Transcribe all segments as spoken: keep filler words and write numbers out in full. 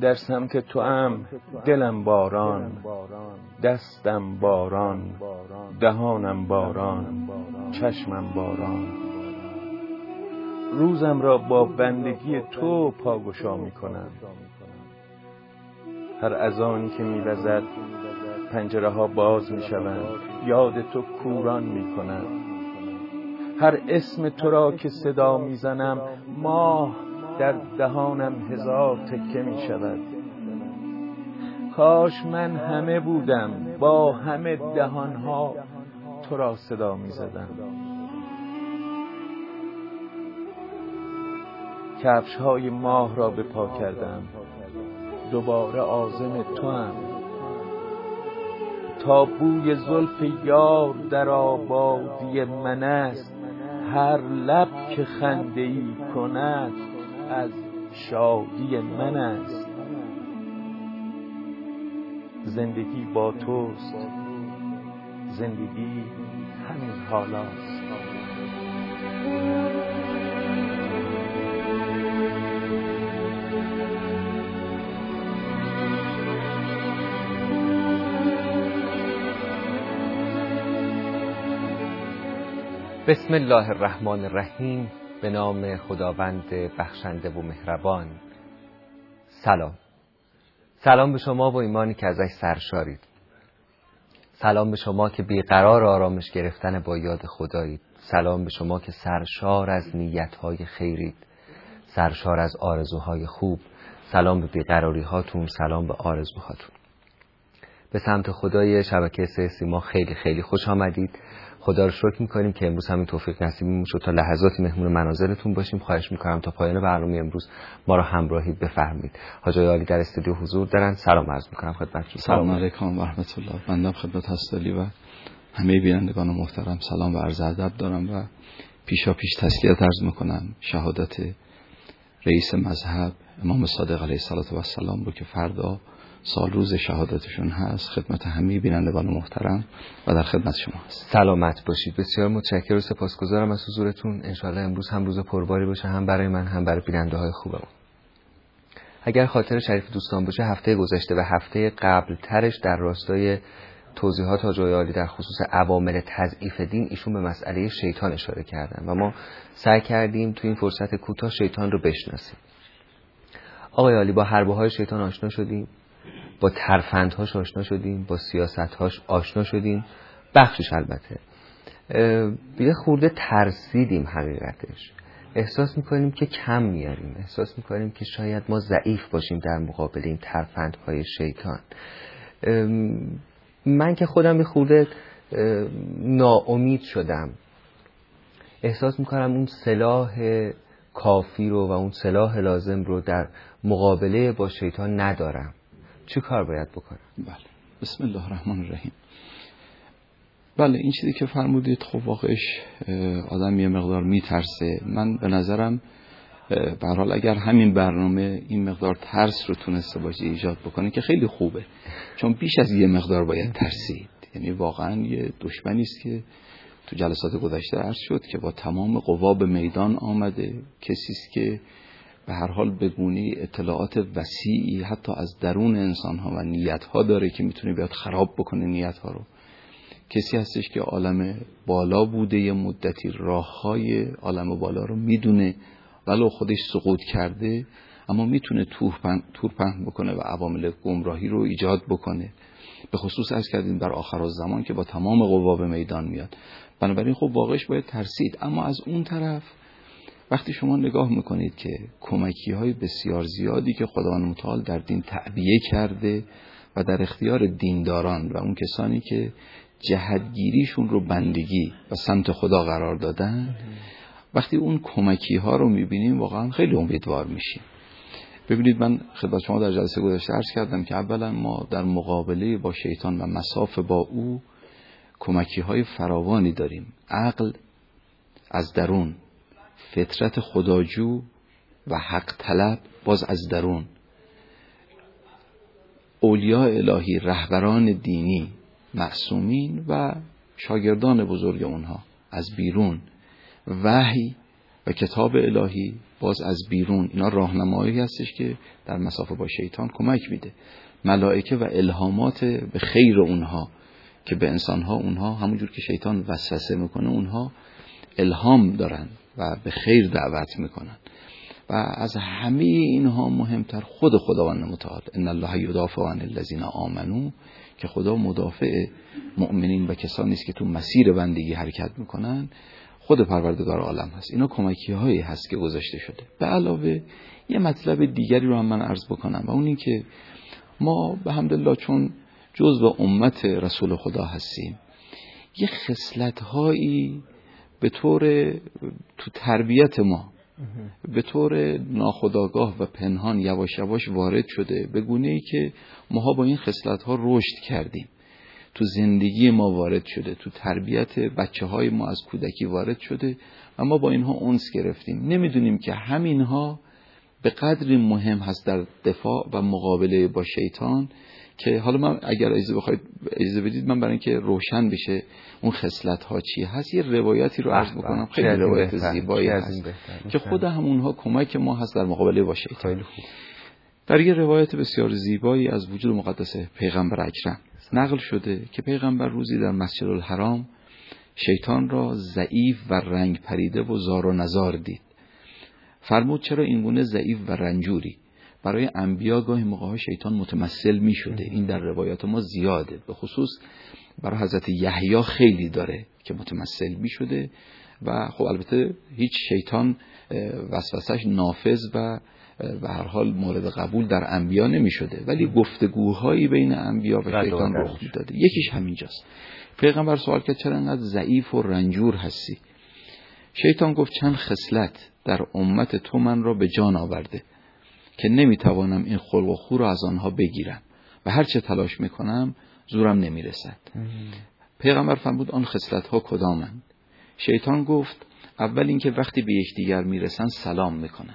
در سمت توام دلم باران، دستم باران، دهانم باران، چشمم باران. روزم را با بندگی تو پاگشا می کنم. هر اذانی که می وزد پنجره ها باز می شوند، یاد تو کوران می کنم. هر اسم تو را که صدا می زنم، ماه در دهانم هزار تکه می شود. کاش من همه بودم، با همه دهانها تو را صدا می زدم. کفش های ماه را به پا کردم، دوباره عازم تو هم. تا بوی زلف یار در آبادی من است، هر لب که خنده ای کند از شادی من است. زندگی با توست، زندگی همین حالاست. بسم الله الرحمن الرحیم. به نام خداوند بخشنده و مهربان. سلام. سلام به شما و ایمانی که ازش سرشارید. سلام به شما که بیقرار آرامش گرفتن با یاد خدایید. سلام به شما که سرشار از نیتهای خیرید، سرشار از آرزوهای خوب. سلام به بیقراری هاتون، سلام به آرزوهاتون. به سمت خدای شبکه سه سیما خیلی خیلی خوش آمدید. خدا رو شکر میکنیم که امروز همین توفیق نصیبمون شد تا لحظاتی مهمون منازلتون باشیم. خواهش میکنم تا پایان برنامه امروز ما رو همراهی بفرمایید. حاج آقای عالی در استودیو حضور دارن. سلام عرض میکنم خدمتتون. سلام علیکم و رحمت الله. بنده خدمت هستالی و همه بینندگان محترم سلام و عرض ادب دارم و پیشا پیش تسلیت عرض میکنم شهادت رئیس مذهب امام صادق علیه السلام رو که فردا سال روز شهادتشون هست. خدمت همه بینندگان محترم و در خدمت شما هست. سلامت باشید. بسیار متشکرم و سپاسگزارم از حضورتون. انشالله امروز هم روز پرباری باشه، هم برای من هم برای بیننده های خوبمون. اگر خاطر شریف دوستان باشه، هفته گذشته و هفته قبل ترش در راستای توضیحات حاج آقای عالی در خصوص عوامل تضعیف دین ایشون به مسئله شیطان اشاره کردن و ما سعی کردیم تو این فرصت کوتاه شیطان رو بشناسیم. آقای عالی با حربه های شیطان آشنا شدیم، با ترفندهاش آشنا شدیم، با سیاستهاش آشنا شدیم. بخشش البته یه خورده ترسیدیم. حقیقتش احساس میکنیم که کم میاریم، احساس میکنیم که شاید ما ضعیف باشیم در مقابل این ترفندهای شیطان. من که خودم یه خورده ناامید شدم. احساس میکنم اون سلاح کافی رو و اون سلاح لازم رو در مقابله با شیطان ندارم. چه کار باید بکنم؟ بله، بسم الله الرحمن الرحیم. بله، این چیزی که فرمودید خب واقعش آدم یه مقدار میترسه. من به نظرم به هر حال اگر همین برنامه این مقدار ترس رو تونسته باشه ایجاد بکنه که خیلی خوبه، چون بیش از یه مقدار باید ترسید. یعنی واقعا یه دشمنی است که تو جلسات گذشته عرض شد که با تمام قوا به میدان آمده. کسی است که به هر حال به گونه اطلاعات وسیعی حتی از درون انسان ها و نیت ها داره که میتونه بیاد خراب بکنه نیت ها رو. کسی هستش که عالم بالا بوده، یه مدتی راه های عالم بالا رو میدونه، ولو خودش سقوط کرده اما میتونه تور پهن بکنه و عوامل گمراهی رو ایجاد بکنه. به خصوص عرض کردیم در آخر الزمان که با تمام قوا به میدان میاد. بنابراین خب واقعش باید ترسید. اما از اون طرف وقتی شما نگاه میکنید که کمکی های بسیار زیادی که خداوند متعال در دین تعبیه کرده و در اختیار دینداران و اون کسانی که جهتگیریشون رو بندگی و سمت خدا قرار دادن، وقتی اون کمکی ها رو میبینیم واقعا خیلی امیدوار میشیم. ببینید، من خدمت شما در جلسه گذشته عرض کردم که اولا ما در مقابله با شیطان و مساف با او کمکی های فراوانی داریم. عقل از درون، فطرت خداجو و حق طلب باز از درون، اولیاء الهی، رهبران دینی، معصومین و شاگردان بزرگ اونها از بیرون، وحی و کتاب الهی باز از بیرون، اینا راهنمایی هستش که در مسافه با شیطان کمک میده. ملائکه و الهامات به خیر اونها که به انسانها، اونها همونجور که شیطان وسوسه میکنه اونها الهام دارن و به خیر دعوت میکنن. و از همه اینها مهمتر خود خداوند متعال، ان الله یدافع عن الذین آمنوا، که خدا مدافع مؤمنین و کسانی است که تو مسیر بندگی حرکت میکنن، خود پروردگار عالم هست. اینا کمکی هایی هست که گذاشته شده. به علاوه یه مطلب دیگری رو هم من عرض بکنم و اون این که ما به حمدالله چون جزء امت رسول خدا هستیم، یه خصلت هایی به طور تو تربیت ما به طور ناخودآگاه و پنهان یواش یواش وارد شده، به گونه‌ای که ماها با این خصلت‌ها رشد کردیم، تو زندگی ما وارد شده، تو تربیت بچه‌های ما از کودکی وارد شده و ما با اینها انس گرفتیم. نمیدونیم که همینها به قدری مهم هست در دفاع و مقابله با شیطان که حالا من اگر اجازه بخواید اجازه بدید من برای اینکه روشن بشه اون خصلت ها چی هست یه روایتی رو عرض بکنم. خیلی روایت زیبایی هست که خود همونها کمک ما هست در مقابله با شیطان. در یه روایت بسیار زیبایی از وجود مقدس پیغمبر اکرم نقل شده که پیغمبر روزی در مسجد الحرام شیطان را ضعیف و رنگ پریده و زار و نزار دید. فرمود چرا اینگونه ضعیف و رنجوری؟ برای انبیا گاهی موقع‌ها شیطان متمثل می شده. این در روایات ما زیاده، به خصوص برای حضرت یحیی خیلی داره که متمثل می شده و خب البته هیچ شیطان وسوسش نافذ و به هر حال مورد قبول در انبیا نمی شده، ولی گفتگوهایی بین انبیا و شیطان رخ می داده. یکیش همینجاست. پیغمبر سوال کرد چرا انقدر ضعیف و رنجور هستی؟ شیطان گفت چند خصلت در امت تو من را به جان آورده که نمیتوانم این خلق و خو را از آنها بگیرم و هر چه تلاش میکنم زورم نمیرسد. پیغمبر فرمود آن خصلت ها کدامند؟ شیطان گفت اول اینکه وقتی به یکدیگر میرسن سلام میکنن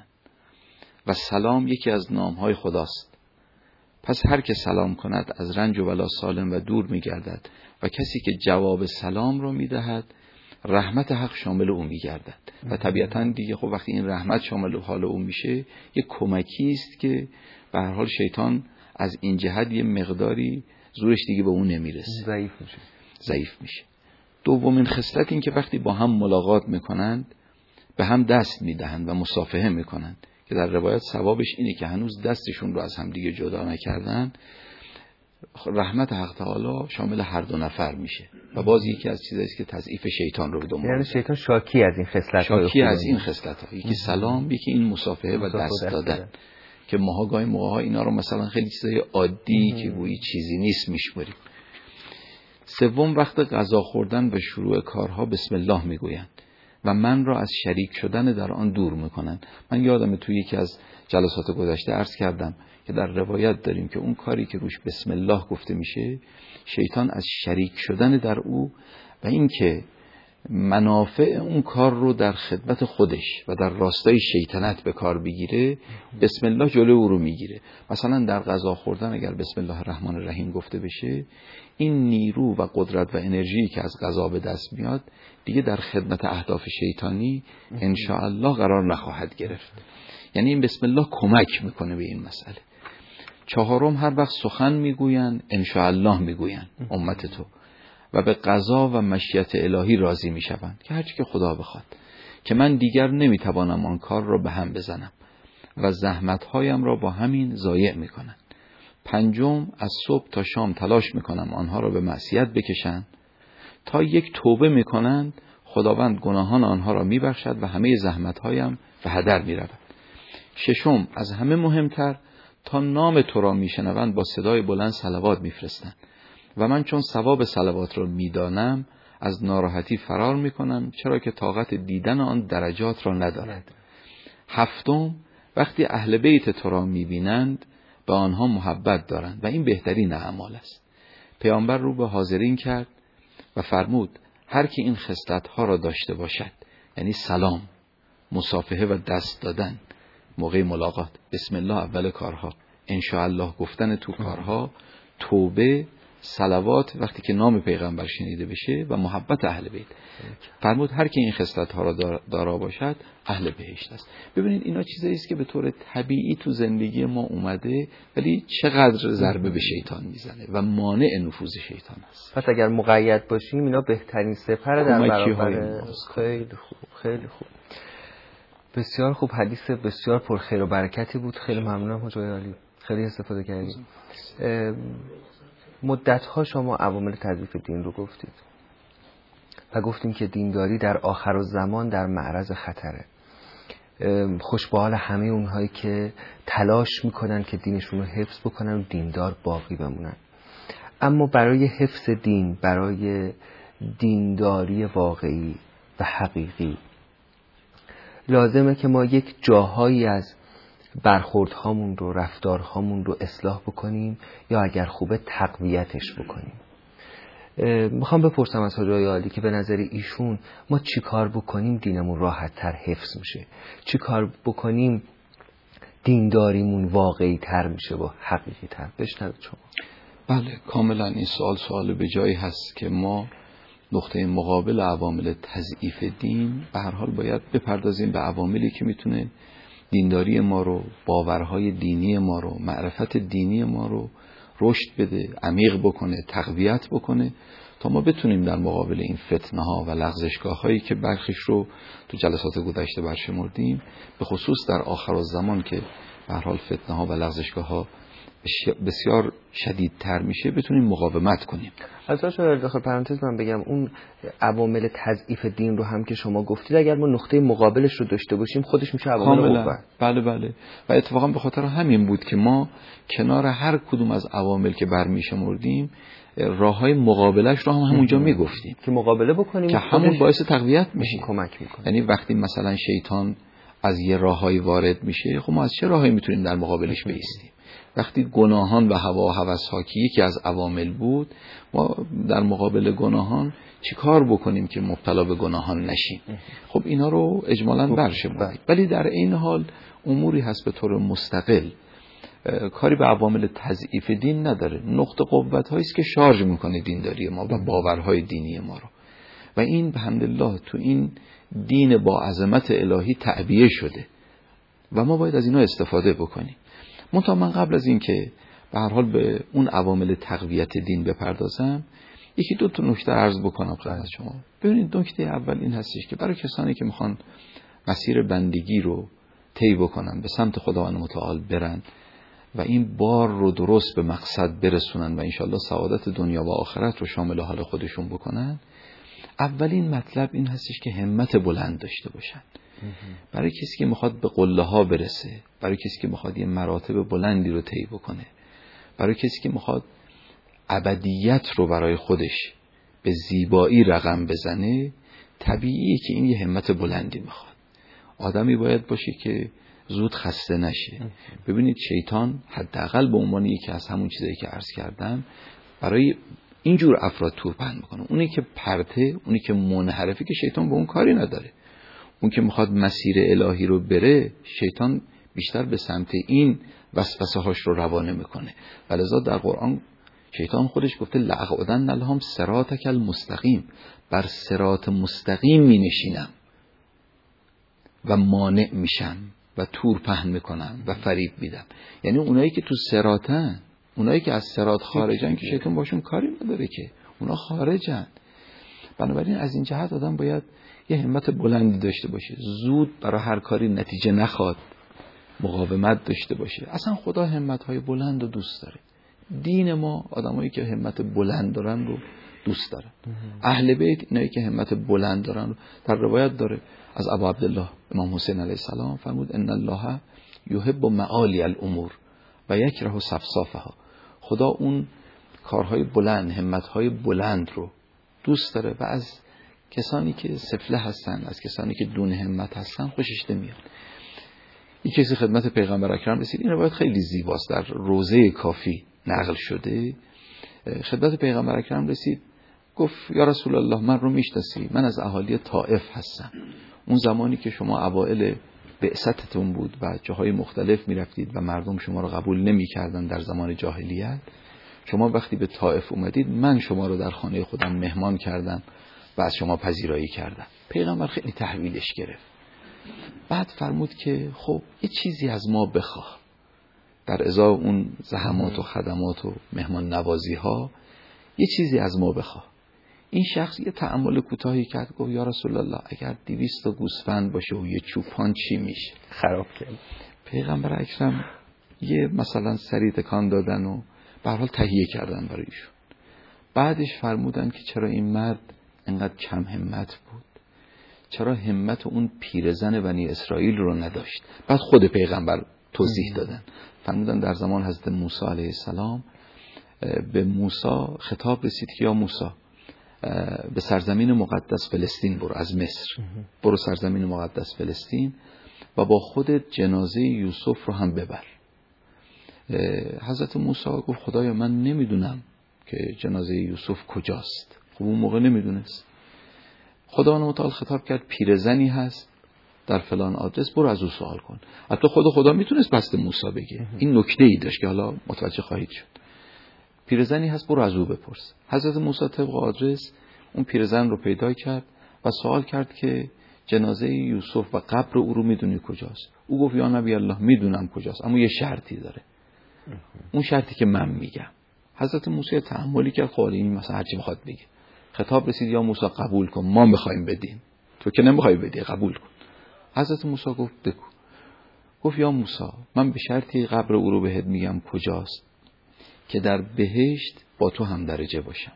و سلام یکی از نامهای خداست. پس هر که سلام کند از رنج و بلا سالم و دور میگردد و کسی که جواب سلام را میدهد رحمت حق شامل او میگردد. و طبیعتاً دیگه خب وقتی این رحمت شامل حال او میشه یک کمکی است که به هر حال شیطان از این جهت یه مقداری زورش دیگه به اون نمیرسه، ضعیف میشه ضعیف میشه. دومین خصلت این که وقتی با هم ملاقات میکنند به هم دست میدهند و مصافحه میکنند که در روایت ثوابش اینه که هنوز دستشون رو از هم دیگه جدا نکردن. رحمت حق تعالی شامل هر دو نفر میشه و باز یکی از چیزایی است که تضعیف شیطان رو به دنبال یعنی شیطان شاکی از این خصلت‌ها، شاکی از این خصلت‌ها، یکی سلام، یکی این مصافحه و دست دادن که ماها گاهی موقع‌ها اینا رو مثلا خیلی چیزای عادی که گویی چیزی نیست میشمریم. سوم وقت غذا خوردن و شروع کارها بسم الله میگویند و من را از شریک شدن در آن دور میکنند. من یادم توی یکی از جلسات گذشته عرض کردم که در روایت داریم که اون کاری که روش بسم الله گفته میشه شیطان از شریک شدن در او و این که منافع اون کار رو در خدمت خودش و در راستای شیطنت به کار بگیره، بسم الله جلوی او رو میگیره. مثلا در غذا خوردن اگر بسم الله الرحمن الرحیم گفته بشه، این نیرو و قدرت و انرژی که از غذا به دست میاد دیگه در خدمت اهداف شیطانی ان شاء الله قرار نخواهد گرفت. یعنی این بسم الله کمک میکنه به این مسئله. چهارم هر وقت سخن میگوین ان شاء الله میگوین امت تو و به قضا و مشیت الهی راضی میشوند که هرچی که خدا بخواد، که من دیگر نمیتوانم آن کار را به هم بزنم و زحمتهایم را با همین ضایع میکنند. پنجم از صبح تا شام تلاش میکنم آنها را به معصیت بکشند، تا یک توبه میکنند خداوند گناهان آنها را میبخشد و همه زحمتهایم به هدر میرود. ششم از همه مهمتر تا نام تو را میشنوند با صدای بلند صلوات میفرستند و من چون ثواب صلوات را میدانم از ناراحتی فرار میکنم، چرا که طاقت دیدن آن درجات را ندارد. هفتم وقتی اهل بیت تو را میبینند به آنها محبت دارند و این بهترین اعمال است. پیامبر رو به حاضرین کرد و فرمود هر کی این خصلت‌ها را داشته باشد، یعنی سلام، مصافحه و دست دادن موقع ملاقات، بسم الله اول کارها، ان شاء الله گفتن تو کارها، توبه، صلوات وقتی که نام پیغمبر شنیده بشه و محبت اهل بیت. فرمود هر کی این خصلت ها را دارا باشد اهل بهشت است. ببینید اینا چیزایی است که به طور طبیعی تو زندگی ما اومده، ولی چقدر ضربه به شیطان میزنه و مانع نفوذ شیطان است. پس اگر مقید باشیم اینا بهترین سپر در برابر. خیلی خوب، خیلی خوب، بسیار خوب. حدیث بسیار پرخیر و برکتی بود. خیلی ممنونم حجای عالی، خیلی استفاده کردیم. مدت‌ها شما عوامل تضعیف دین رو گفتید و گفتیم که دینداری در آخر الزمان در معرض خطره. خوش به حال همه اونهایی که تلاش میکنن که دینشون رو حفظ بکنن و دیندار باقی بمونن. اما برای حفظ دین، برای دینداری واقعی و حقیقی، لازمه که ما یک جاهایی از برخوردهامون رو، رفتارهامون رو اصلاح بکنیم یا اگر خوبه تقویتش بکنیم. میخوام بپرسم از حاجی عالی که به نظر ایشون ما چی کار بکنیم دینمون راحت تر حفظ میشه، چی کار بکنیم دینداریمون واقعی تر میشه و حقیقی تر. بشنوید شما. بله، کاملا این سوال سوال به جایی هست که ما نقطه مقابل عوامل تضعیف دین به هر حال باید بپردازیم به عواملی که میتونه دینداری ما رو، باورهای دینی ما رو، معرفت دینی ما رو رشد بده، عمیق بکنه، تقویت بکنه، تا ما بتونیم در مقابل این فتنه ها و لغزشگاه هایی که برخیش رو تو جلسات گذشته برشمردیم، به خصوص در آخر الزمان که به هر حال فتنه ها و لغزشگاه ها بسیار شدیدتر میشه، بتونیم مقاومت کنیم. از داخل داخل پرانتز من بگم اون عوامل تضعیف دین رو هم که شما گفتید، اگر ما نقطه مقابلش رو داشته باشیم خودش میشه عوامل قوت. بله بله. و اتفاقا به خاطر همین بود که ما کنار هر کدوم از عوامل که برمیشمردیم راههای مقابلش رو هم همونجا میگفتیم که مقابله بکنیم که همون باعث تقویت میشه، کمک میکنه. یعنی وقتی مثلا شیطان از یه راههایی وارد میشه، خب ما از چه راهی میتونیم در مقابلش بایستیم؟ وقتی گناهان و هوا و هوس‌ها که یکی از عوامل بود، ما در مقابل گناهان چی کار بکنیم که مبتلا به گناهان نشیم؟ خب اینا رو اجمالاً برشمردیم، ولی در این حال اموری هست به طور مستقل کاری به عوامل تضعیف دین نداره. نقطه قوت هایی است که شارژ میکنه دینداری ما و باورهای دینی ما رو، و این به حمدالله تو این دین با عظمت الهی تعبیه شده و ما باید از اینا استفاده بکنیم. منتها من قبل از این که به هر حال به اون عوامل تقویت دین بپردازم، یکی دو تا نکته عرض بکنم خدمت شما. ببینید، نکته اول این هستش که برای کسانی که میخوان مسیر بندگی رو طی بکنن، به سمت خداوند متعال برن و این بار رو درست به مقصد برسونن و انشالله سعادت دنیا و آخرت رو شامل حال خودشون بکنن، اولین مطلب این هستش که همت بلند داشته باشن. برای کسی که میخواد به قله ها برسه، برای کسی که میخواد یه مراتب بلندی رو طی بکنه، برای کسی که میخواد ابدیت رو برای خودش به زیبایی رقم بزنه، طبیعیه که این یه همت بلندی میخواد. آدمی باید باشه که زود خسته نشه. ببینید شیطان حداقل به عنوان یکی از همون چیزایی که عرض کردم برای اینجور افراد تور پهن میکنه. اونی که پرته، اونی که منحرفه، که شیطان به اون کاری نداره. اون که میخواد مسیر الهی رو بره، شیطان بیشتر به سمت این وسوسه هاش رو روانه میکنه. ولذا در قرآن شیطان خودش گفته لأقعدن لهم صراطک المستقیم، بر صراط مستقیم می نشینم و مانع میشم و تور پهن میکنم و فریب میدم. یعنی اونایی که تو صراطن، اونایی که از صراط خارجن، که شیطان باشون کاری نداره، که اونا خارجن. بنابراین از این جهت آدم باید یه همت بلندی داشته باشه، زود برای هر کاری نتیجه نخواد، مقاومت داشته باشه. اصلا خدا همت‌های بلند رو دوست داره. دین ما آدمایی که همت بلند دارن رو دوست دارن. اهل بیت اینایی که همت بلند دارن رو در روایت داره از ابو عبدالله امام حسین علیه السلام فرمود ان الله یحب معالی الامور و یکره سفسافها. خدا اون کارهای بلند، همت‌های بلند رو دوست داره و از کسانی که سفله هستن، از کسانی که دون همت هستن خوشش نمیاد. این کسی خدمت پیغمبر اکرم رسید. این روایت خیلی زیباست، در روضه کافی نقل شده. خدمت پیغمبر اکرم رسید، گفت یا رسول الله من رو میشناسی؟ من از اهالی طائف هستم. اون زمانی که شما اوائل بعثتتون بود و جاهای مختلف میرفتید و مردم شما رو قبول نمیکردن در زمان جاهلیت، شما وقتی به طائف اومدید من شما رو در خانه خودم مهمان کردم و از شما پذیرایی کردم. پیغمبر خیلی تحویلش گرفت. بعد فرمود که خب یه چیزی از ما بخواه، در ازای اون زحمات و خدمات و مهمان نوازی ها یه چیزی از ما بخواه. این شخص یه تأمل کوتاهی کرد، گفت یا رسول الله اگر دویست تا گوسفند باشه و یه چوپان چی میشه؟ خراب کرد. پیغمبر اکرم یه مثلا سری تکان دادن و به هر حال تهیه کردن برای ایشون. بعدش فرمودن که چرا این مرد انقدر کم همت بود، چرا همت اون پیرزن بنی اسرائیل رو نداشت. بعد خود پیغمبر توضیح دادن، فرمودن در زمان حضرت موسی علیه السلام به موسی خطاب رسید که یا موسی به سرزمین مقدس فلسطین برو، از مصر برو سرزمین مقدس فلسطین و با خودت جنازه یوسف رو هم ببر. حضرت موسی گفت خدایا من نمیدونم که جنازه یوسف کجاست. خب اون موقع نمیدونست. خداوند متعال خطاب کرد پیرزنی هست در فلان آدرس، برو از او سوال کن. حتی خود خدا میتونست بست موسی بگه. این نکته ای داشت که حالا متوجه خواهید شد. پیرزنی هست برو از او بپرس. حضرت موسی طبق آدرس اون پیرزن رو پیدا کرد و سوال کرد که جنازه یوسف و قبر او رو میدونی کجاست؟ او گفت یا نبی الله میدونم کجاست، اما یه شرطی داره. اون شرطی که من میگم. حضرت موسی تأملی کرد، خب این مثلا هر چی بخواد بگه. خطاب رسید یا موسی قبول کن، ما میخوایم بدیم، تو که نمیخوای بدی، قبول کن. حضرت موسی گفت بگو. گفت یا موسی من به شرطی قبر او رو بهت میگم کجاست که در بهشت با تو هم درجه باشم.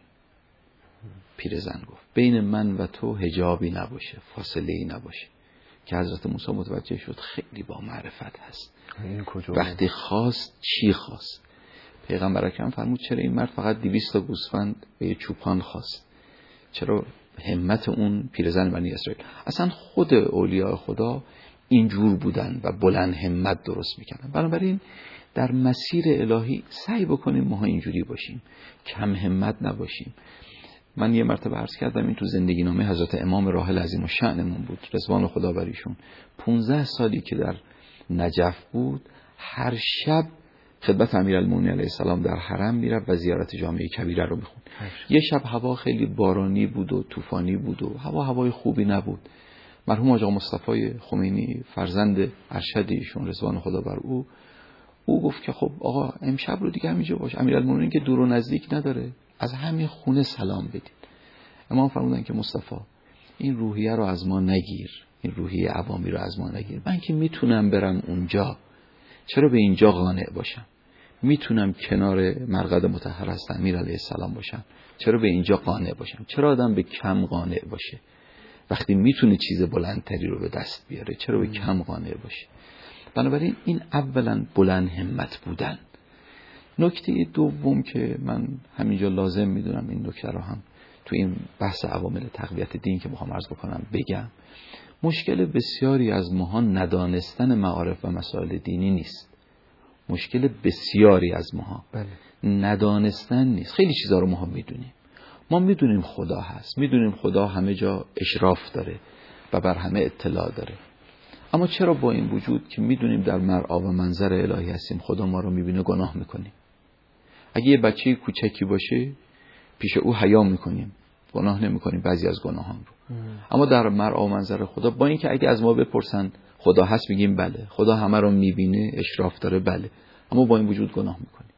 پیرزن گفت بین من و تو حجابی نباشه، فاصله ای نباشه. که حضرت موسی متوجه شد خیلی با معرفت هست. وقتی خواست چی خواست؟ پیغمبر اکرم فرمود چرا این مرد فقط دویست تا گوسفند به یه چوپان خواست؟ چرا همت اون پیرزن بنی اسرائیل؟ اصلا خود اولیاء خدا اینجور بودن و بلند همت درست میکنن. بنابراین در مسیر الهی سعی بکنیم ما اینجوری باشیم، کم همت نباشیم. من یه مرتبه عرض کردم این تو زندگی نامه حضرت امام راحل عظیم الشأنمون بود، رضوان خدا بر ایشون. پونزده سالی که در نجف بود هر شب خدمت امیرالمومنین علیه السلام در حرم میرفت و زیارت جامعه کبیره رو میخوند. یه شب هوا خیلی بارانی بود و طوفانی بود و هوا هوای خوبی نبود. مرحوم آقا مصطفی خمینی فرزند ارشد ایشون رضوان خدا بر او او گفت که خب آقا امشب رو دیگه همینجا باش، امیرالمومنین که دور و نزدیک نداره، از همین خونه سلام بدید. امام فرمودن که مصطفی این روحیه رو از ما نگیر، این روحیه عوامی رو از ما نگیر. من که میتونم برم اونجا، چرا به اینجا قانع باشم؟ میتونم کنار مرقد مطهر از امیر علیه السلام باشم، چرا به اینجا قانع باشم؟ چرا آدم به کم قانع باشه؟ وقتی میتونه چیز بلندتری رو به دست بیاره چرا به کم قانع باشه؟ بنابراین این اولا بلند همت بودن. نکته دوم که من همینجا لازم میدونم این نکته رو هم تو این بحث عوامل تقویت دین که میخوام عرض بکنم بگم، مشکل بسیاری از ماها ندانستن معارف و مسائل دینی نیست. مشکل بسیاری از ماها بله. ندانستن نیست. خیلی چیزا رو ما میدونیم. ما میدونیم خدا هست، میدونیم خدا همه جا اشراف داره و بر همه اطلاع داره، اما چرا با این وجود که میدونیم در مرعا و منظر الهی هستیم خدا ما رو میبینه گناه میکنیم؟ اگه یه بچه کوچکی باشه پیش او حیا میکنیم، گناه نمیکنیم بعضی از گناهان رو. ام. اما در مرعا و منظر خدا با اینکه اگه از ما بپرسن خدا هست میگیم بله، خدا همه رو میبینه اشراف داره بله، اما با این وجود گناه میکنیم.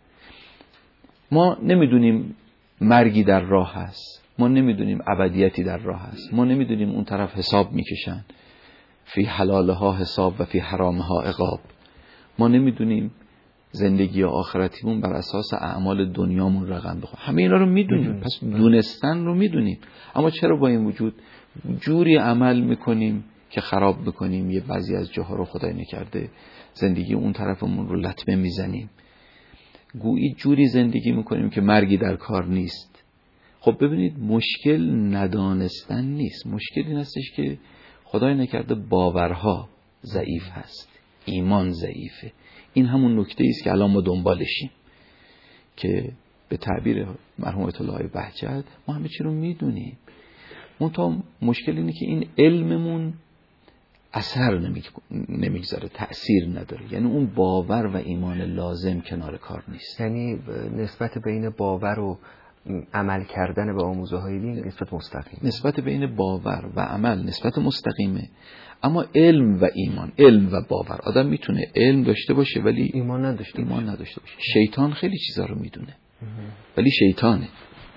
ما نمیدونیم مرگی در راه هست، ما نمیدونیم ابدیتی در راه هست، ما نمیدونیم اون طرف حساب میکشن، فی حلالها حساب و فی حرامها عقاب. ما نمیدونیم زندگی آخرتیمون بر اساس اعمال دنیامون رقم بخوره. همه اینا رو میدونیم، پس دونستن رو میدونیم، اما چرا با این وجود جوری عمل میکنیم که خراب میکنیم؟ یه بعضی از جاها رو خدای نکرده زندگی اون طرفمون رو لطمه میزنیم، گویی جوری زندگی میکنیم که مرگی در کار نیست. خب ببینید مشکل ندانستن نیست، مشکل این هستش که خدای نکرده باورها ضعیف هست، ایمان ضعیفه. این همون نکته است که الان ما دنبالشیم، که به تعبیر مرحوم آیت الله بهجت ما همه چی رو میدونیم، منتها مشکل اینه که این علممون اثر نمیگذاره، تأثیر نداره. یعنی اون باور و ایمان لازم کنار کار نیست. یعنی نسبت بین باور و عمل کردن به آموزه های دین نسبت مستقیم. نسبت بین باور و عمل نسبت مستقیمه. اما علم و ایمان، علم و باور، آدم میتونه علم داشته باشه ولی ایمان نداشته ایمان باشه. نداشته باشه. شیطان خیلی چیزا رو میدونه ولی شیطانه.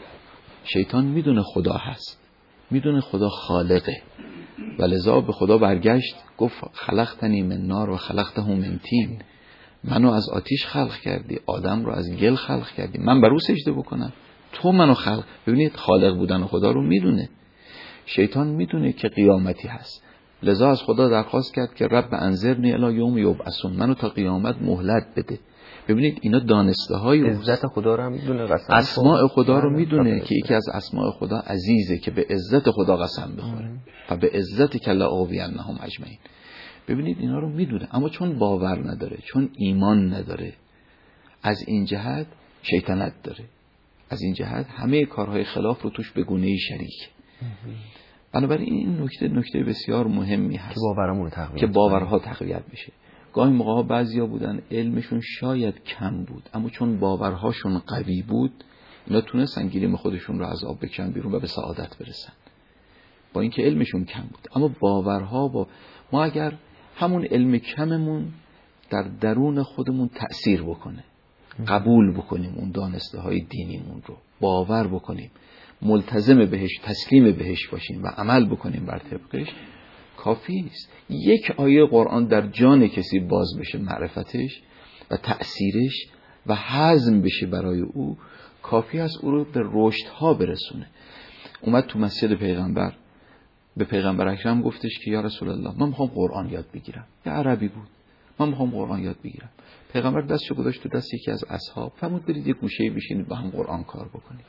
شیطان میدونه خدا هست، میدونه خدا خالقه و لذا به خدا برگشت گفت خلقتنی من نار و خلقته من طین. منو از آتیش خلق کردی، آدم رو از گل خلق کردی، من بر او سجده بکنم؟ تو منو خلق. ببینید خالق بودن خدا رو میدونه. شیطان میدونه که قیامتی هست، لذا از خدا درخواست کرد که رب انظرنی الی یوم یبعثون، منو تا قیامت مهلت بده. ببینید اینا دانسته های عزت خدا رو هم میدونه، قسم اسماء خدا رو میدونه که یکی از اسماء خدا عزیزه که به عزت خدا قسم بخوره و به عزت کلا اغوینهم اجمعین. ببینید اینا رو میدونه، اما چون باور نداره، چون ایمان نداره، از این جهت شیطنت داره، از این جهت همه کارهای خلاف رو توش به گونه‌ای شریک. بنابراین این نکته نکته بسیار مهمی هست که باورمون تقویت که باورها تقویت بشه. گاهی موقع ها بعضیا بودن علمشون شاید کم بود، اما چون باورهاشون قوی بود اینا تونستن گلیم خودشون رو از آب بکشن بیرون و به سعادت برسن، با اینکه علمشون کم بود. اما باورها با ما اگر همون علم کممون در درون خودمون تأثیر بکنه، قبول بکنیم اون دانسته های دینیمون رو، باور بکنیم، ملتزم بهش، تسلیم بهش باشیم و عمل بکنیم بر طبقش، کافی نیست. یک آیه قرآن در جان کسی باز بشه معرفتش و تأثیرش و هضم بشه برای او، کافی است او رو به رشدها برسونه. اومد تو مسجد پیغمبر، به پیغمبر اکرم گفتش که یا رسول الله من میخوام قرآن یاد بگیرم. یه عربی بود، من میخوام قرآن یاد بگیرم. پیغمبر دستشو گذاشت تو دست یکی از اصحاب، فرمود برید یه گوشه بشینید با هم قرآن کار بکنید.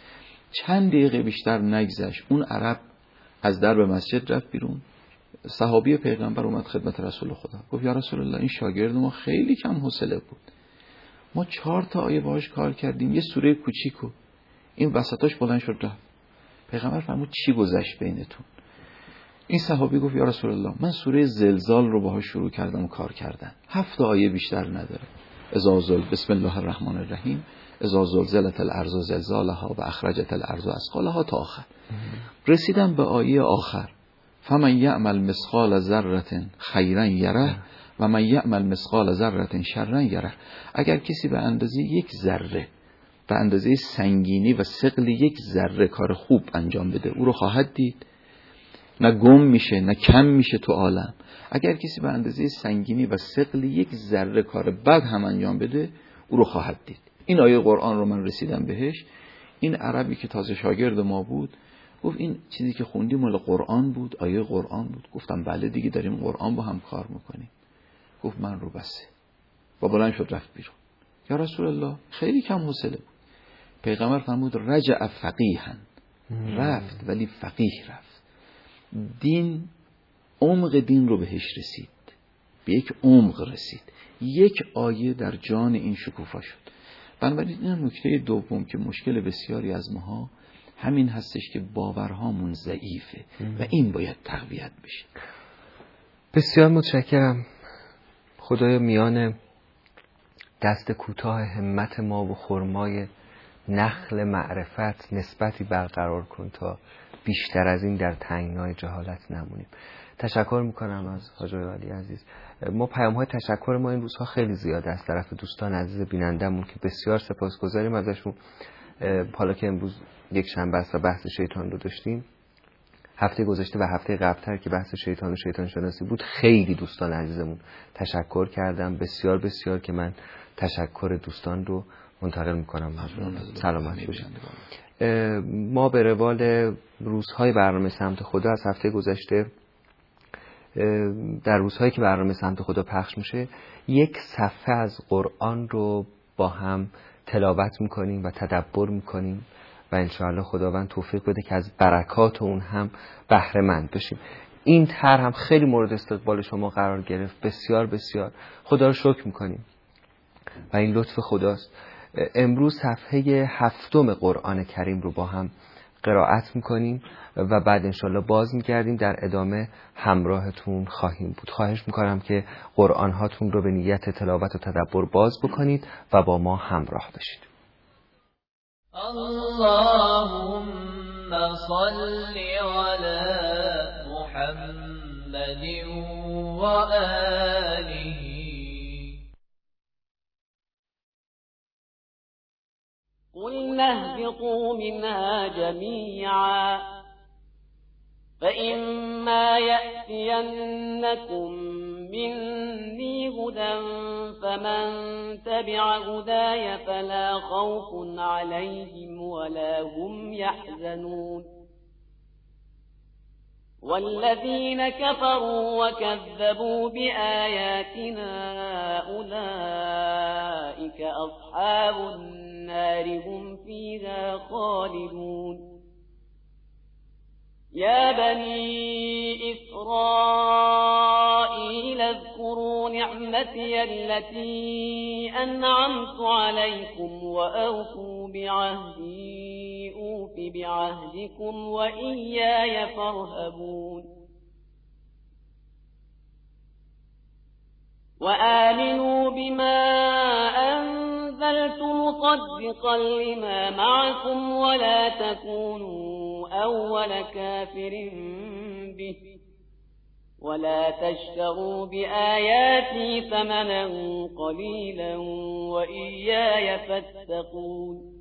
چند دقیقه بیشتر نگذشت اون عرب از درب مسجد رفت بیرون. صحابی پیغمبر اومد خدمت رسول خدا، گفت یا رسول الله این شاگرد ما خیلی کم حوصله بود، ما چهار تا آیه باهاش کار کردیم، یه سوره کوچیکو این وسطاش بلند شد رفت. پیغمبر فرمود چی گذشت بینتون؟ این صحابی گفت یا رسول الله من سوره زلزال رو باهاش شروع کردم و کار کردن، هفت آیه بیشتر نداره. اذا زل بسم الله الرحمن الرحیم اذا زلزلت الارض زلزالها و اخرجت الارض اثقالها تا آخر. رسیدم به آیه آخر فمن یعمل مثقال ذره خیرا یره و من یعمل مثقال ذره شرا یره. اگر کسی به اندازه یک ذره، به اندازه سنگینی و ثقل یک ذره کار خوب انجام بده او رو خواهد دید، نه گم میشه نه کم میشه تو عالم. اگر کسی به اندازه سنگینی و ثقل یک ذره کار بد هم انجام بده او رو خواهد دید. این آیه قرآن رو من رسیدم بهش. این عربی که تازه شاگرد ما بود گفت این چیزی که خوندیم مال قرآن بود، آیه قرآن بود. گفتم بله دیگه داریم قرآن با هم کار میکنیم. گفت من رو بسه و بلند شد رفت بیرون. یا رسول الله خیلی کم حوصله بود. پیغمبر فرمود رجع فقیها، رفت ولی فقیه رفت. دین، عمق دین رو بهش رسید، به یک عمق رسید، یک آیه در جان این شکوفا شد. بنابراین این نکته دوم که مشکل بسیاری از ماها همین هستش که باورهامون ضعیفه و این باید تقویت بشه. بسیار متشکرم. خدایا میان دست کوتاه همت ما و خرمای نخل معرفت نسبتی برقرار کن تا بیشتر از این در تنگنای جهالت نمونیم. تشکر میکنم از حاج علی عزیز. ما پیام های تشکر ما این روزها خیلی زیاده از طرف دوستان عزیز بینندمون که بسیار سپاسگزاریم ازشون. حالا که امروز یک شنبه است و بحث شیطان رو داشتیم، هفته گذشته و هفته قبلتر که بحث شیطان و شیطان شناسی بود خیلی دوستان عزیزمون تشکر کردم. بسیار بسیار که من تشکر دوستان رو منتقل میکنم. سلامت باشید. ما به روال روزهای برنامه سمت خدا از هفته گذشته، در روزهایی که برنامه سمت خدا پخش میشه، یک صفحه از قرآن رو با هم تلاوت میکنیم و تدبر میکنیم و انشاءالله خداوند توفیق بده که از برکات اون هم بهره مند بشیم. این طرح هم خیلی مورد استقبال شما قرار گرفت. بسیار بسیار خدا رو شکر میکنیم و این لطف خداست. امروز صفحه هفتم قرآن کریم رو با هم قرائت میکنیم و بعد انشالله باز میگردیم در ادامه همراهتون خواهیم بود. خواهش میکنم که قرآن هاتون رو به نیت تلاوت و تدبر باز بکنید و با ما همراه بشید. اللهم صل علی محمد و آله. قلنا اهبطوا منها جميعا فإما يأتينكم مني هدى فمن تبع هداي فلا خوف عليهم ولا هم يحزنون والذين كفروا وكذبوا بآياتنا أولئك أصحاب النار هم فيها خالدون يا بني إسرائيل اذكروا نعمتي التي أنعمت عليكم وأوفوا بعهدي أوف بعهدكم وإياي فارهبون وآمنوا بما أنزلت مصدقا لما معكم ولا تكونوا أول كافر به ولا تشتروا بآياتي ثمنا قليلا وإياي فاتقون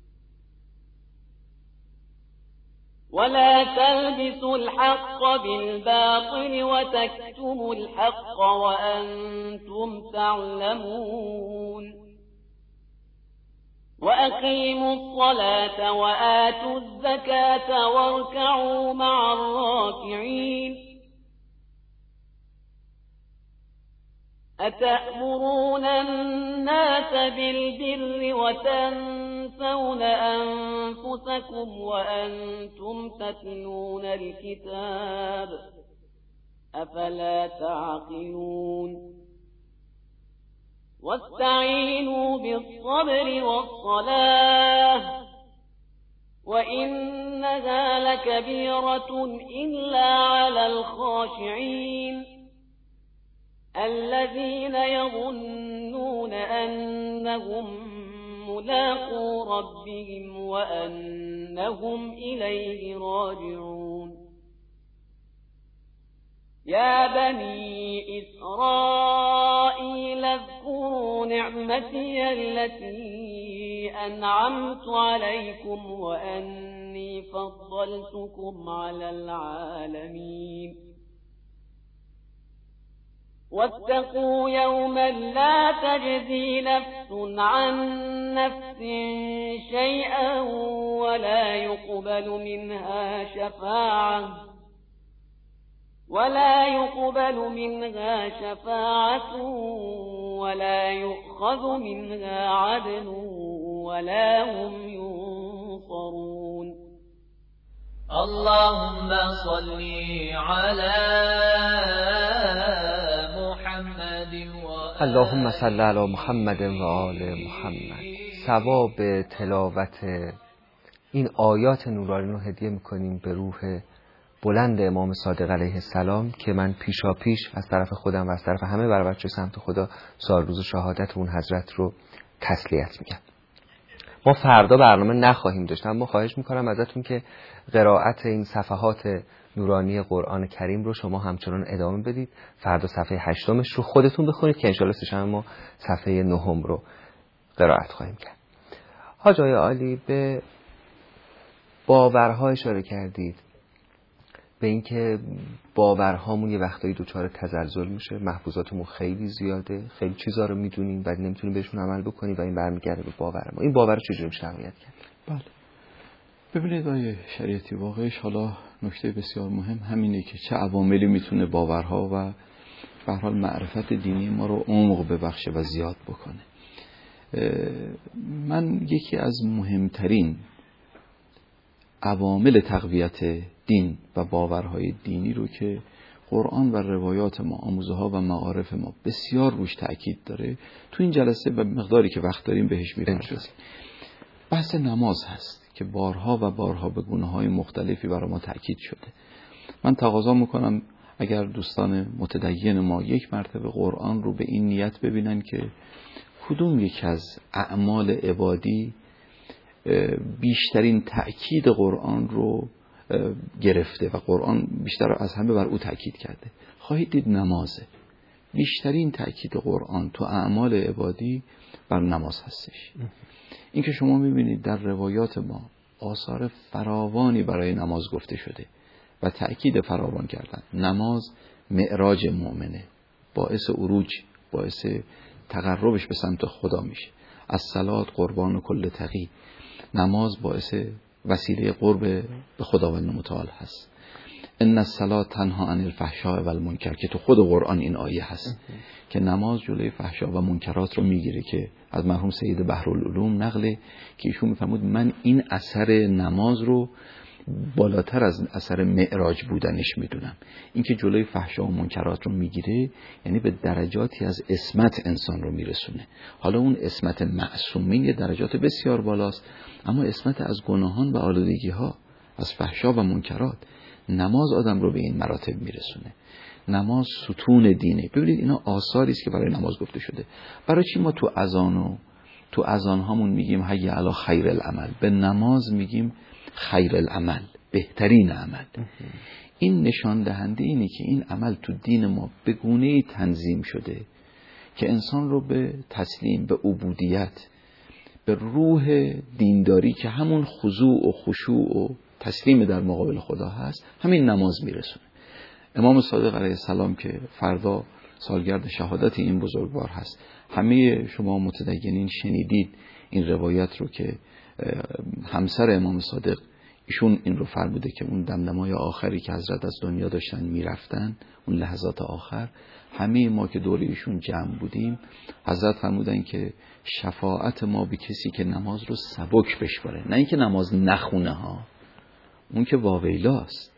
ولا تلبسوا الحق بالباطل وتكتموا الحق وأنتم تعلمون وأقيموا الصلاة وآتوا الزكاة واركعوا مع الراكعين أتأمرون الناس بالبر وتنسون أنفسكم وأنتم تتلون الكتاب أفلا تعقلون واستعينوا بالصبر والصلاة وإنها لكبيرة إلا على الخاشعين الذين يظنون أنهم ملاقو ربهم وأنهم إليه راجعون يا بني إسرائيل اذكروا نعمتي التي أنعمت عليكم وأني فضلتكم على العالمين واتقوا يوما لا تجزي نفس عن نفس شيئا ولا يقبل منها شفاعة ولا يقبل منها شفاعة ولا يؤخذ منها عدل ولا هم ينصرون اللهم صل على محمد و اللهم صل علی محمد و آل محمد. ثواب تلاوت این آیات نورانی رو هدیه میکنیم به روح بلند امام صادق علیه السلام که من پیشا پیش از طرف خودم و از طرف همه برابرچه سمت خدا سال روز شهادت اون حضرت رو تسلیت میگم. ما فردا برنامه نخواهیم داشت، اما خواهش میکنم ازتون که قرائت این صفحات نورانی قرآن کریم رو شما همچنان ادامه بدید. فردا صفحه هشتمش رو خودتون بخونید که انشالله سه‌شنبه ما صفحه نهم رو قرائت خواهیم کرد. حاج آقای عالی، به باورها اشاره کردید، به اینکه باورهامون یه وقتایی دوچار تزلزل میشه، محفوظاتمون خیلی زیاده، خیلی چیزا رو میدونیم ولی نمیتونیم بهشون عمل بکنیم و این برمیگرده به باور ما. این باور رو چجوری میشه تقویت کرد؟ بله، ببینید آیه شریعتی واقعش حالا نکته بسیار مهم همینه که چه عواملی میتونه باورها و به هر حال معرفت دینی ما رو عمق ببخشه و زیاد بکنه. من یکی از مهمترین عوامل تقویت دین و باورهای دینی رو که قرآن و روایات ما، آموزه ها و معارف ما بسیار روش تأکید داره، تو این جلسه به مقداری که وقت داریم بهش می‌پردازیم. بحث نماز هست. که بارها و بارها به گونه‌های مختلفی برای ما تأکید شده. من تقاضا میکنم اگر دوستان متدین ما یک مرتبه قرآن رو به این نیت ببینن که کدوم یک از اعمال عبادی بیشترین تأکید قرآن رو گرفته و قرآن بیشتر از همه بر او تأکید کرده، خواهید دید نمازه. بیشترین تأکید قرآن تو اعمال عبادی بر نماز هستش. این که شما میبینید در روایات ما آثار فراوانی برای نماز گفته شده و تأکید فراوان کردن. نماز معراج مؤمنه، باعث عروج، باعث تقربش به سمت خدا میشه. الصلاة قربان کل تقی، نماز باعث وسیله قرب به خداوند متعال هست. ان الصلاة تنها عن الفحشاء و المنکر که تو خود قرآن این آیه هست که نماز جلوی فحشا و منکرات رو میگیره، که از مرحوم سید بحرالعلوم نقله که ایشون میفرمود من این اثر نماز رو بالاتر از اثر معراج بودنش میدونم. این که جلوی فحشا و منکرات رو میگیره یعنی به درجاتی از عصمت انسان رو میرسونه. حالا اون عصمت معصومین یه درجات بسیار بالاست، اما عصمت از گناهان و آلودگی ها، از فحشا و منکرات، نماز آدم رو به این مراتب میرسونه. نماز ستون دینه. ببینید اینا آثاری است که برای نماز گفته شده. برای چی ما تو اذان و تو اذان هامون میگیم حی علی خیر العمل، به نماز میگیم خیر العمل، بهترین عمل؟ این نشان دهنده اینه که این عمل تو دین ما به گونه‌ای تنظیم شده که انسان رو به تسلیم، به عبودیت، به روح دینداری که همون خضوع و خشوع و تسلیم در مقابل خدا هست، همین نماز میرسونه. امام صادق علیه السلام که فردا سالگرد شهادت این بزرگوار هست، همه شما متدینین شنیدید این روایت رو که همسر امام صادق ایشون این رو فرموده که اون دمدمای آخری که حضرت از دنیا داشتن میرفتن، اون لحظات آخر، همه ما که دور ایشون جمع بودیم، حضرت فرمودن که شفاعت ما به کسی که نماز رو سبک بشماره، نه اینکه نماز نخونه ها، اون که واویلاست.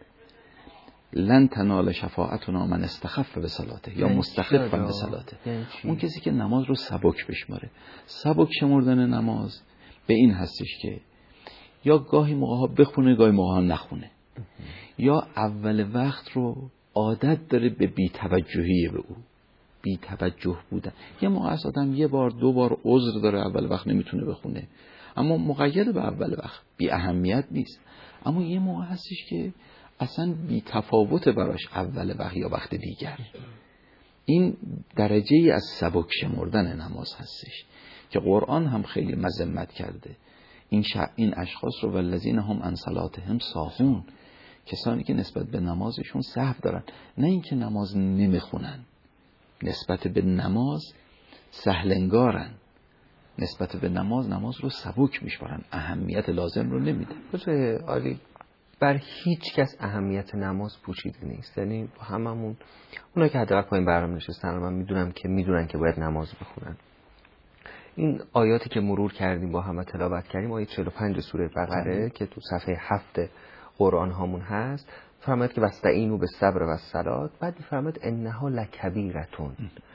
لن تنال شفاعتنا من استخف به صلاته یا مستخف به صلاته، اون کسی که نماز رو سبک بشماره. سبک شمردن نماز به این هستش که یا گاهی موقع ها بخونه، گاهی موقع ها نخونه، یا اول وقت رو عادت داره به بی‌توجهی به او، بی‌توجه بودن. یه موقع از آدم یه بار دو بار عذر داره اول وقت نمیتونه بخونه، اما مقید به اول وقت، بی اهمیت نیست. اما یه موقع هستش که اصلا بی تفاوت براش اول وقت یا وقت دیگر. این درجه ای از سبک شمردن نماز هستش که قرآن هم خیلی مذمت کرده. این ش... این اشخاص رو والذین هم عن صلاتهم ساهون، کسانی که نسبت به نمازشون سهو دارن، نه اینکه نماز نمیخونن، نسبت به نماز سهلنگارن، نسبت به نماز نماز رو سبک میشمارن، اهمیت لازم رو نمیدن. بله عالی. بر هیچ کس اهمیت نماز پوشیده نیست. یعنی هممون اونا که حداقل پایین برنامه نشستن، من میدونم که میدونن که باید نماز بخونن. این آیاتی که مرور کردیم با هم تلاوت کردیم، آیه چهل و پنج سوره بقره که تو صفحه هفت قرآن هامون هست، فرماید که واستعینوا بالصبر والصلاة، بعد فرماید انها لکبیرتون.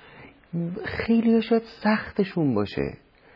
خیلی شاید سختشون باشه،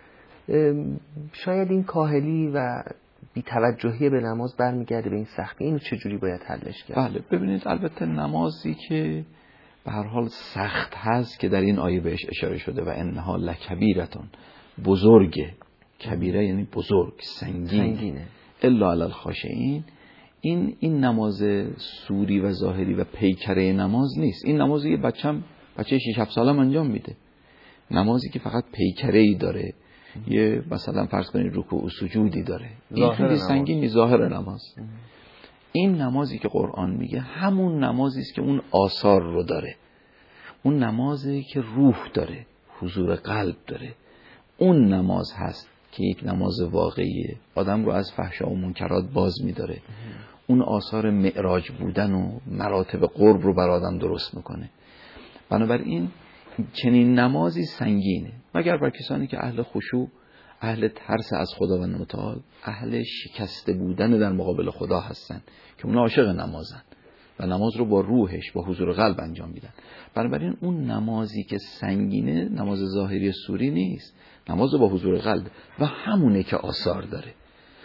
شاید این کاهلی و بی توجهی به نماز برمیگرده به این سختی. اینو چجوری باید حلش کرد؟ بله ببینید، البته نمازی که به هر حال سخت هست که در این آیه بهش اشاره شده و انها لکبیرتون، بزرگه، کبیره یعنی بزرگ، سنگین، سنگینه، الا علی الخاشعین. این این نماز سوری و ظاهری و پیکره نماز نیست. این نمازی بچم بچه شش هفت سالم انجام میده، نمازی که فقط پیکره ای داره، یه مثلا فرض کنید رکوع و سجودی داره، این خیلی سنگینی، ظاهر نماز. این نمازی که قرآن میگه همون نمازی است که اون آثار رو داره، اون نمازی که روح داره، حضور قلب داره. اون نماز هست که یک نماز واقعیه، آدم رو از فحشا و منکرات باز میداره، اون آثار معراج بودن و مراتب قرب رو بر آدم درست میکنه. بنابراین چنین نمازی سنگینه، مگر بر کسانی که اهل خشوع، اهل ترس از خداوند متعال، اهل شکسته بودن در مقابل خدا هستن که اونا عاشق نمازن و نماز رو با روحش، با حضور قلب انجام میدن. بنابراین اون نمازی که سنگینه نماز ظاهری سوری نیست، نماز با حضور قلب و همونه که آثار داره.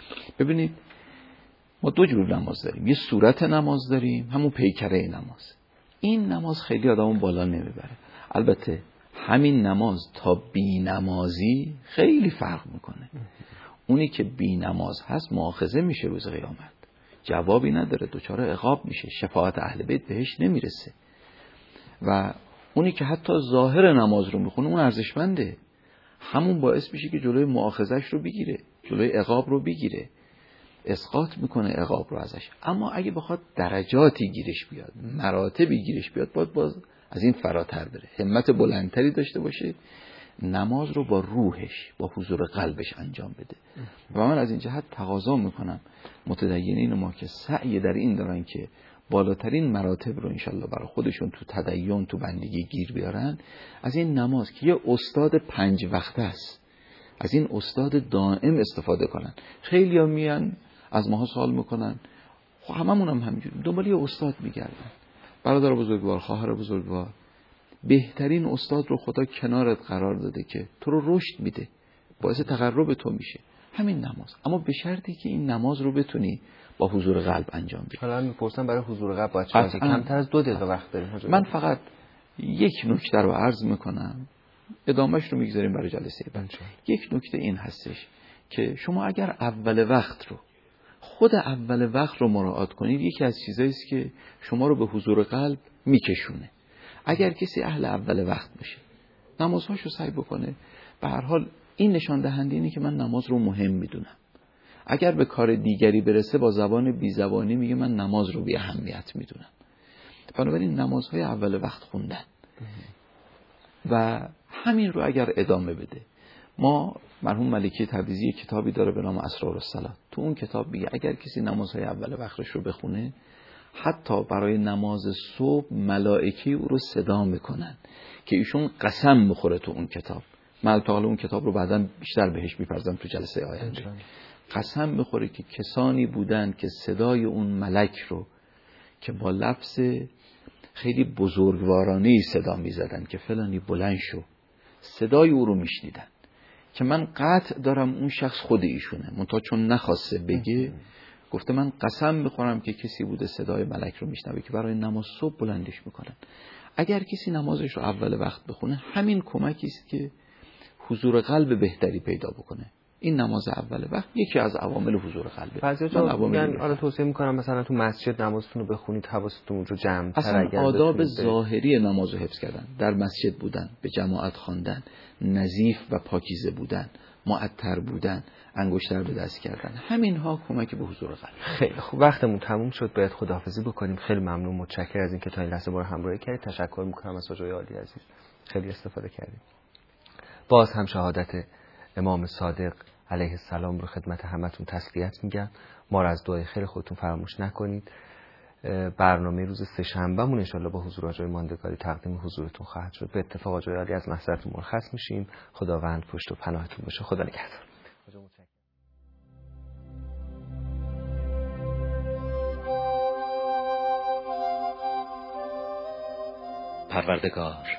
ببینید ما دو جور نماز داریم. یه صورت نماز داریم، همون پیکره نماز. این نماز خیلی آدمو بالا نمیبره. البته همین نماز تا بی نمازی خیلی فرق میکنه. اونی که بی نماز هست مؤاخذه میشه روز قیامت، جوابی نداره، دچار عقاب میشه، شفاعت اهل بیت بهش نمیرسه. و اونی که حتی ظاهر نماز رو میخونه اون ارزشمنده، همون باعث میشه که جلوی مؤاخذش رو بگیره، جلوی عقاب رو بگیره، اسقاط میکنه عقاب رو ازش. اما اگه بخواد درجاتی گیرش بیاد، مراتبی گیرش بیاد، باید باز از این فراتر بره، همت بلندتری داشته باشه، نماز رو با روحش، با حضور قلبش انجام بده. و من از این جهت تقاضا میکنم متدینین ما که سعی در این دارن که بالاترین مراتب رو انشالله برای خودشون تو تدین، تو بندگی گیر بیارن، از این نماز که یه استاد پنج وقته است، از این استاد دائم استفاده کنن. خیلی ها میان از ماها سوال میکنن، خب هممون هم همینجوری دنبال یه استاد میگردن. برادر بزرگوار، خواهر بزرگوار، بهترین استاد رو خدا کنارت قرار داده که تو رو رشد میده، باعث تقرب تو میشه، همین نماز. اما به شرطی که این نماز رو بتونی با حضور قلب انجام بدی. حالا میپرسم برای حضور قلب باید چقدر؟ کمتر از دو دقیقه وقت داریم. من فقط یک نکته رو عرض میکنم، ادامهش رو میگذاریم برای جلسه بعد. یک نکته این هستش که شما اگر اول وقت رو، خود اول وقت رو مراعات کنید، یکی از چیزایی است که شما رو به حضور قلب میکشونه. اگر کسی اهل اول وقت باشه، نمازهاشو سعی بکنه، به هر حال این نشان دهنده اینه که من نماز رو مهم میدونم. اگر به کار دیگری برسه با زبان بی زبانی میگه من نماز رو بی اهمیت میدونم. بنابراین نمازهای اول وقت خوندن و همین رو اگر ادامه بده. ما مرحوم ملکی تبریزی کتابی داره به نام اسرار الصلاه. تو اون کتاب میگه اگر کسی نمازهای اول وقتش رو بخونه، حتی برای نماز صبح ملائکه او رو صدا میکنن که ایشون قسم میخوره تو اون کتاب. من تا حالا اون کتاب رو بعداً بیشتر بهش میپردازم تو جلسه آینده. قسم میخوره که کسانی بودن که صدای اون ملک رو که با لفظ خیلی بزرگوارانه‌ای صدا میزدن که فلانی بلند شو، صدای او رو میشنیدن، که من قطع دارم اون شخص خود ایشونه، منتها چون نخواسته بگه گفته من قسم میخورم که کسی بوده صدای ملک رو میشنوه که برای نماز صبح بلندش میکنن. اگر کسی نمازش رو اول وقت بخونه، همین کمکی است که حضور قلب بهتری پیدا بکنه. این نماز اول وقت یکی از عوامل حضور قلبه. بعضی جا میگن آره توصیه میکنم مثلا تو مسجد نمازتون رو بخونید، حواستون رو جمع تر. اصلا آداب ظاهری نماز رو حفظ کردن، در مسجد بودن، به جماعت خواندن، نظیف و پاکیزه بودن، معطر بودن، انگشتر به دست کردن، همین ها کمک به حضور قلب. خیلی خوب، وقتمون تموم شد، باید خداحافظی بکنیم. خیلی ممنون، متشکرم از اینکه تا این لحظه ما رو همراهی کردید. تشکر میکنم از حضور عالی عزیز، خیلی استفاده کردیم. باز هم شهادت امام صادق علیه السلام رو خدمت همتون تسلیت میگم. ما رو از دعای خیر خودتون فراموش نکنید. برنامه روز سه‌شنبهمون ان شاءالله با حضور آقای ماندگاری تقدیم حضورتون خواهد شد. به اتفاق آقای عالی از محضرتون مرخص میشیم. خداوند پشت و پناهتون باشه. خدا نگهدار. پروردگار،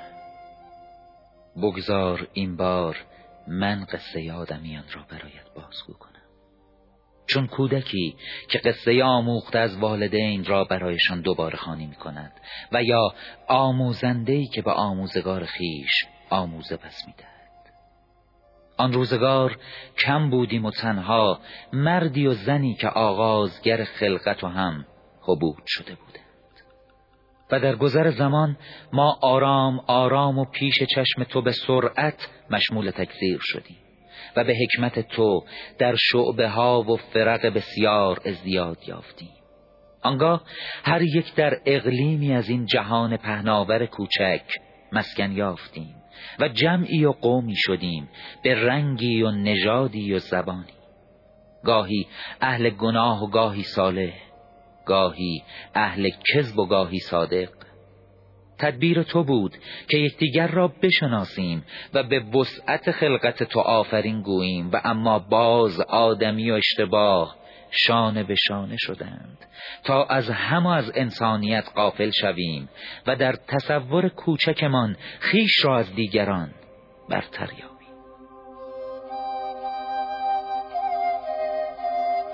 بگذار این بار من قصه آدمیان را برایت بازگو کنم، چون کودکی که قصه آموخته از والدین را برایشان دوباره خوانی می کند و یا آموزنده‌ای که به آموزگار خیش آموزه پس می دهد. آن روزگار کم بودیم و تنها، مردی و زنی که آغازگر خلقت و هم حبود شده بودند. و در گذر زمان ما آرام آرام و پیش چشم تو به سرعت مشمول تکثیر شدیم و به حکمت تو در شعبه ها و فرق بسیار ازدیاد یافتیم. آنگاه هر یک در اقلیمی از این جهان پهناور کوچک مسکن یافتیم و جمعی و قومی شدیم به رنگی و نژادی و زبانی، گاهی اهل گناه و گاهی صالح، گاهی اهل کذب و گاهی صادق. تدبیر تو بود که یکدیگر را بشناسیم و به وسعت خلقت تو آفرین گوییم، و اما باز آدمی و اشتباه شانه به شانه شدند تا از هم و از انسانیت غافل شویم و در تصور کوچکمان خیش را از دیگران برتر یابیم.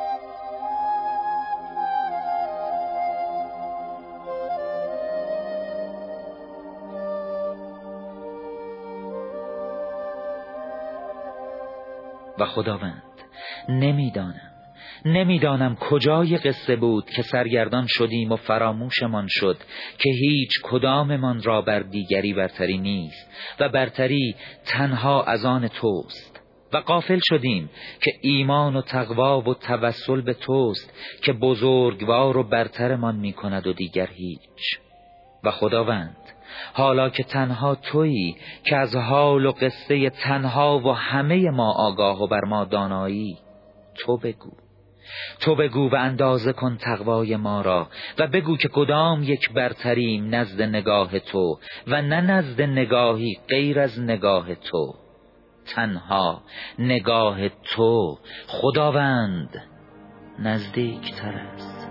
و خداوند نمیدانم نمیدانم کجای قصه بود که سرگردان شدیم و فراموشمان شد که هیچ کداممان را بر دیگری برتری نیست و برتری تنها از آن توست و غافل شدیم که ایمان و تقوا و توسل به توست که بزرگوار و برترمان می کند و دیگر هیچ. و خداوند حالا که تنها تویی که از حال و قصه تنها و همه ما آگاه و بر ما دانایی، تو بگو تو بگو و اندازه کن تقوای ما را و بگو که کدام یک برتریم نزد نگاه تو و نه نزد نگاهی غیر از نگاه تو. تنها نگاه تو خداوند نزدیک تر است.